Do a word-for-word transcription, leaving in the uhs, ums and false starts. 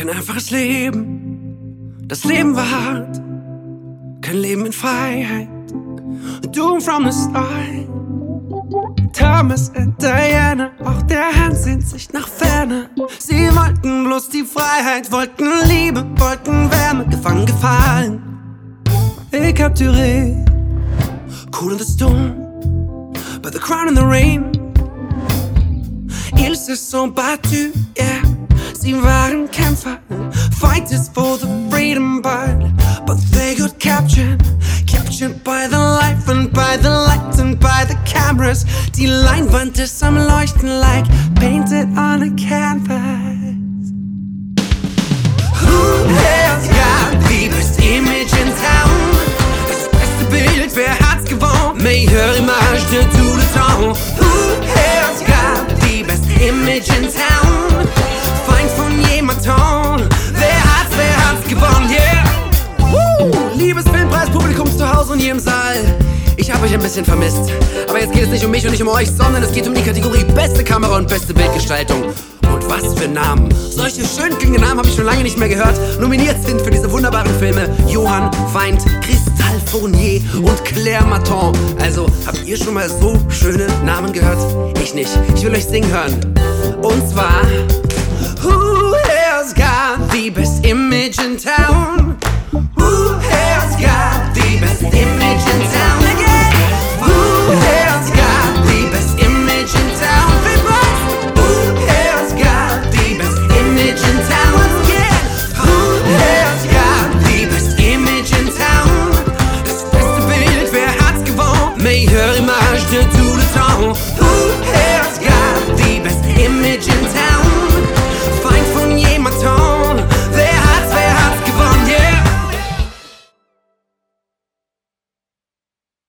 Kein einfaches Leben, das Leben war hart. Kein Leben in Freiheit, doomed from the start. Thomas und Diana, auch der Hans sehnt sich nach Ferne. Sie wollten bloß die Freiheit, wollten Liebe, wollten Wärme, gefangen, gefallen. Et capturé, cool in the storm, but the crown in the rain. Ils se sont battus, yeah. Sie waren Kämpfer, fighters for the freedom, but But they got captured, captured by the life and by the lights and by the cameras. Die Leinwand ist am Leuchten like painted on a canvas. Who has got the best image in town? Das beste Bild, wer hat's gewonnen? Meilleure image de tout le temps. Who has got the best image in town? Feind von jemandem. Wer hat's, wer hat's gewonnen, yeah? Liebesfilmpreis, Publikum zu Hause und hier im Saal. Ich hab euch ein bisschen vermisst. Aber jetzt geht es nicht um mich und nicht um euch, sondern es geht um die Kategorie beste Kamera und beste Bildgestaltung. Und was für Namen. Solche schön klingenden Namen habe ich schon lange nicht mehr gehört. Nominiert sind für diese wunderbaren Filme Johann Feind, Christelle Fournier und Claire Maton. Also, habt ihr schon mal so schöne Namen gehört? Ich nicht. Ich will euch singen hören. Und zwar Who has got the best image in town? Who has got the best image in town? Who has got the best image in town? Who has got the best image in town? Who has got the best image in town? Das beste Bild, wer hat's gewonnen? Meilleure image de tout le temps.